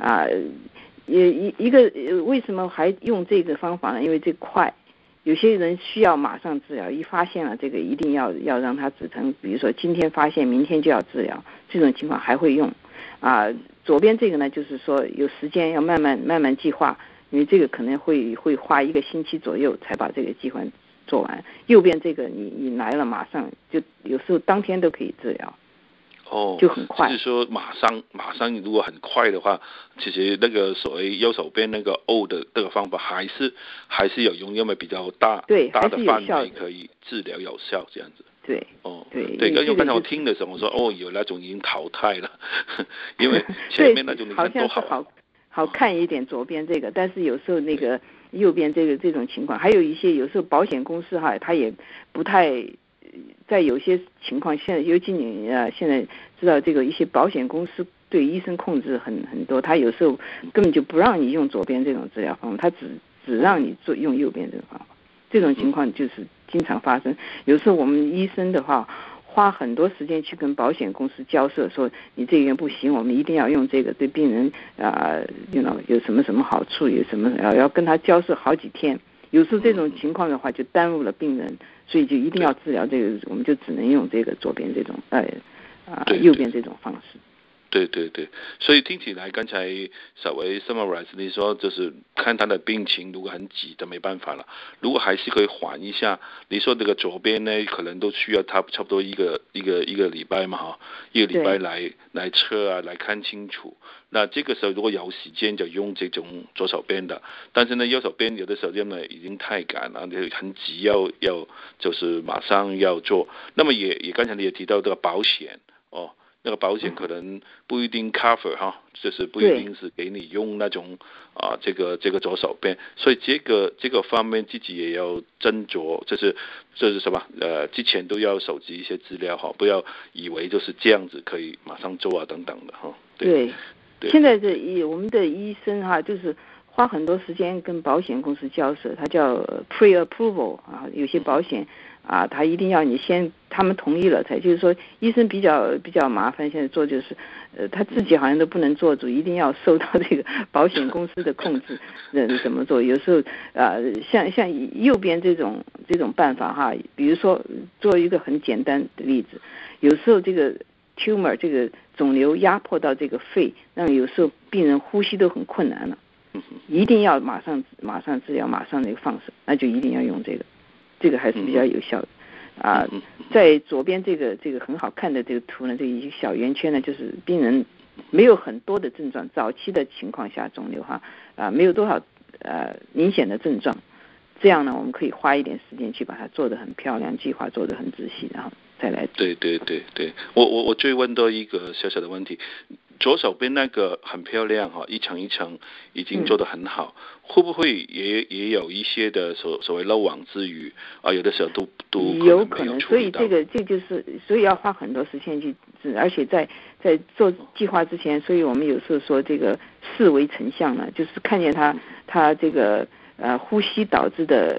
一个为什么还用这个方法呢？因为这快，有些人需要马上治疗，一发现了这个一定要让他止疼，比如说今天发现明天就要治疗，这种情况还会用左边这个呢，就是说有时间要慢慢计划，因为这个可能会花1个星期左右才把这个计划做完。右边这个你来了马上就有时候当天都可以治疗。就很快。 就是说马上如果很快的话，其实那个所谓右手边那个 O 的这个方法还是有用，因为比较大的范围可以治疗有效这样子。 对， 对，因为刚才我听的时候我说有那种已经淘汰了，因为前面那种你看都好看一点左边这个，但是有时候那个右边这种情况，还有一些有时候保险公司他也不太。在有些情况，现在尤其你现在知道这个一些保险公司对医生控制很多，他有时候根本就不让你用左边这种治疗方法，他只让你用右边这种方法。这种情况就是经常发生。有时候我们医生的话，花很多时间去跟保险公司交涉，说你这个不行，我们一定要用这个，对病人有什么好处，有什么要跟他交涉好几天。有时候这种情况的话，就耽误了病人，所以就一定要治疗这个，我们就只能用这个左边这种右边这种方式。 对，所以听起来刚才稍微 summarize 你说就是看他的病情，如果很急的没办法了，如果还是可以缓一下，你说这个左边呢可能都需要他差不多一个礼拜嘛哈，一个礼拜来测来看清楚。那这个时候如果有时间就用这种左手边的，但是呢右手边有的时候因为已经太赶了，很急要就是马上要做。那么也刚才你也提到这个保险那个保险可能不一定 cover 就是不一定是给你用那种这个左手边，所以这个方面自己也要斟酌，这是什么之前都要收集一些资料不要以为就是这样子可以马上做等等的对，现在我们的医生就是花很多时间跟保险公司交涉，它叫 pre-approval 有些保险他一定要你他们同意了才，就是说医生比较麻烦，现在做就是他自己好像都不能做主，一定要受到这个保险公司的控制怎么做。有时候像右边这种办法比如说做一个很简单的例子，有时候这个 tumor 这个肿瘤压迫到这个肺，让有时候病人呼吸都很困难了，一定要马上治疗，马上那个放手，那就一定要用这个还是比较有效的在左边这个很好看的这个图呢，这一个小圆圈呢，就是病人没有很多的症状，早期的情况下肿瘤没有多少明显的症状，这样呢我们可以花一点时间去把它做得很漂亮，计划做得很仔细，然后再来。 对，我追问多一个小小的问题，左手边那个很漂亮一层一层已经做得很好，会不会也有一些的所谓漏网之鱼有的时候都有可能，所以这就是所以要花很多时间去而且在做计划之前，所以我们有时候说这个视为成像呢，就是看见他这个呼吸导致的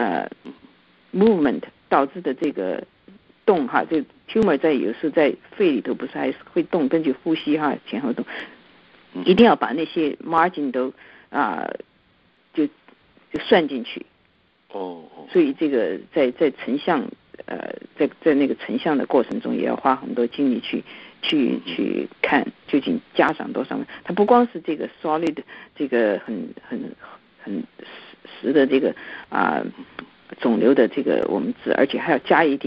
movement 导致的这个动这 tumor 有时候在肺里头不是还会动，根据呼吸前后动，一定要把那些 margin 都就算进去。所以这个在成像在那个成像的过程中，也要花很多精力去看究竟加上多少。它不光是这个 solid 这个很实的这个肿瘤的这个我们治，而且还要加一点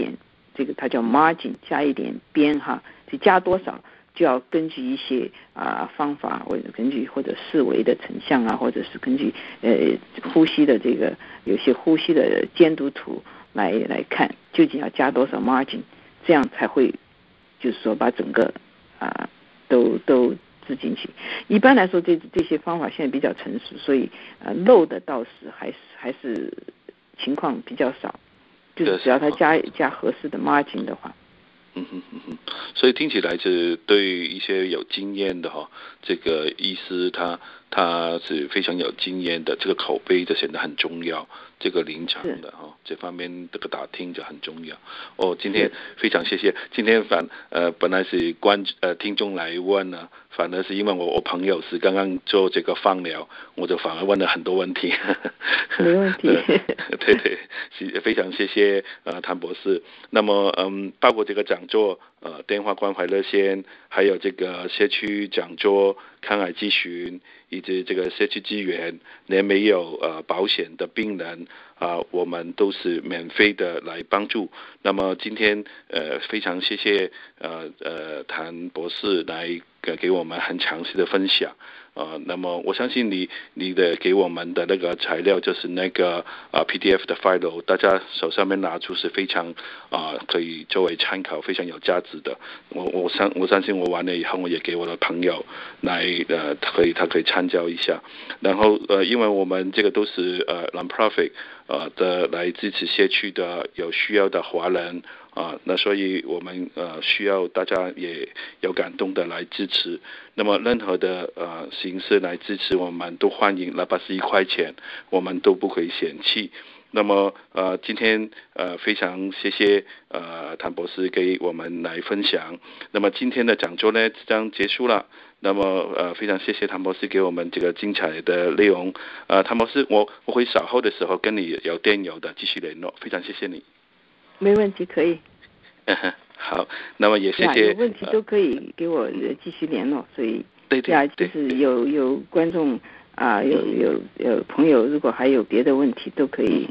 这个它叫 margin 加一点边哈，就加多少就要根据一些方法，或者根据或者四维的成像或者是根据呼吸的这个有些呼吸的监督图来看究竟要加多少 margin， 这样才会就是说把整个都治进去。一般来说这些方法现在比较成熟，所以漏的倒是还是情况比较少，就是只要他加合适的 margin 的话。 所以听起来是对一些有经验的这个医师他是非常有经验的，这个口碑就显得很重要，这个临场的这方面这个打听就很重要。今天非常谢谢。今天本来是听众来问呢，反而是因为我朋友是刚刚做这个放疗，我就反而问了很多问题。 没问题。 对，非常谢谢谭博士。那么包括这个讲座电话关怀热线，还有这个社区讲座、抗癌咨询，以及这个社区资源，连没有保险的病人我们都是免费的来帮助。那么今天非常谢谢谭博士来给我们很详细的分享。那么我相信你的给我们的那个材料就是那个PDF 的 file， 大家手上面拿出是非常可以作为参考，非常有价值的。我相信我完了以后，我也给我的朋友来他可以参照一下。然后因为我们这个都是non-profit 的来支持社区的有需要的华人那所以我们需要大家也有感动的来支持。那么任何的形式来支持我们都欢迎，哪怕是1块钱，我们都不会嫌弃。那么今天非常谢谢谭博士给我们来分享。那么今天的讲座呢即将结束了。那么非常谢谢谭博士给我们这个精彩的内容。谭博士，我会稍后的时候跟你有电邮的继续联络，非常谢谢你。 没问题，可以。 好，那么也谢谢。 有问题都可以给我继续联络，所以对， 就是有观众有朋友，如果还有别的问题都可以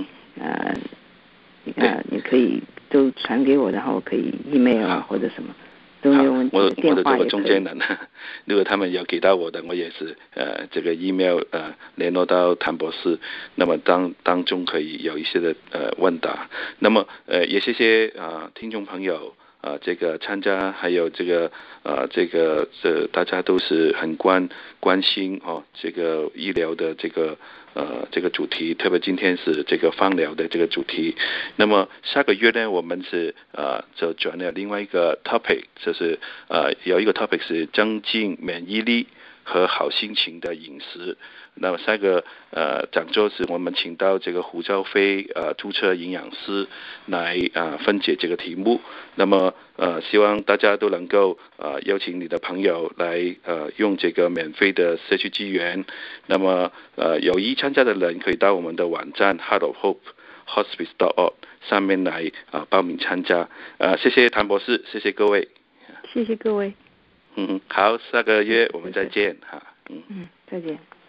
你可以都传给我，然后可以 email 或者什么都没有问题。 我电话的中间人，如果他们有给到我的，我也是这个 email 联络到谭博士，那么当中可以有一些的问答。那么也谢谢听众朋友这个参加，还有这个大家都是很关心这个医疗的这个主题，特别今天是这个放疗的这个主题。那么下个月呢，我们是就转了另外一个 topic， 就是有一个 topic 是增进免疫力和好心情的饮食。那么下个讲座是我们请到这个胡兆飞注册营养师来分解这个题目。那么希望大家都能够邀请你的朋友来用这个免费的社区资源。那么有意参加的人可以到我们的网站 Heart of Hope Hospice.org 上面来报名参加。谢谢谭博士，谢谢各位。 谢谢各位。 好，下个月我们再见哈。 再见。